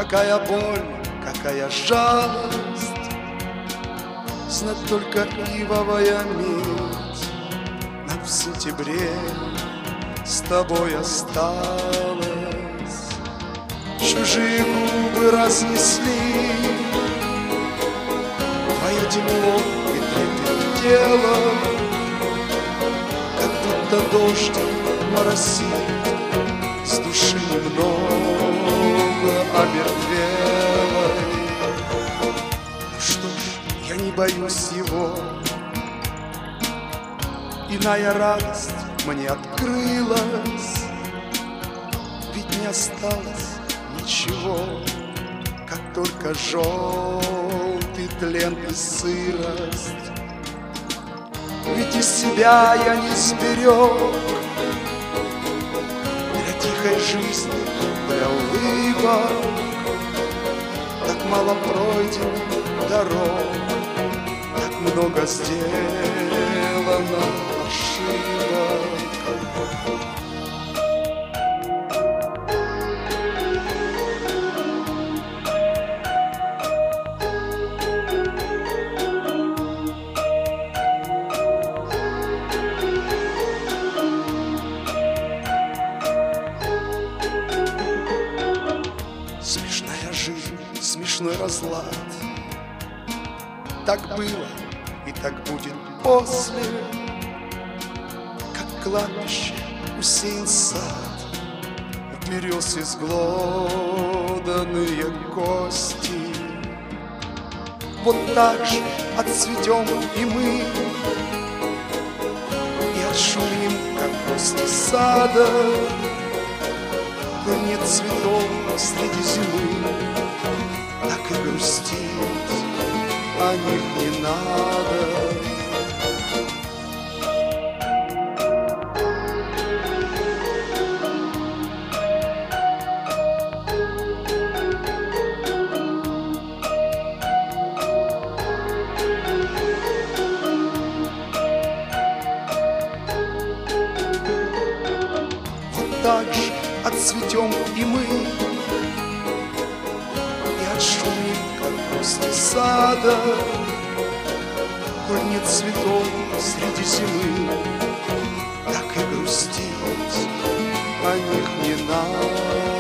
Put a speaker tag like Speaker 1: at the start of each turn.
Speaker 1: Какая боль, какая жалость, знать только ивовая медь. Нам в сентябре с тобой осталось. Чужие губы разнесли твое тепло и трепет тела, как будто дождь моросит, с души немного омертвелой. Ну что ж, я не боюсь его, иная радость мне открылась, ведь не осталось ничего, как только желтый тлен и сырость. Ведь из себя я не сберег для тихой жизни, для улыбок. Так мало пройдено дорог, так много сделано ошибок. Смешная жизнь, смешной разлад. Так было и так будет после, как кладбище усеян сад, в берез изглоданные кости. Вот так же отцветем и мы, и отшумим, как гости сада. Но нет цветов среди зимы, так и грустить о них не надо. Вот так же отцветем и мы, и отшумим, как гости сада. Коль нет цветов среди зимы, так и грустить о них не надо.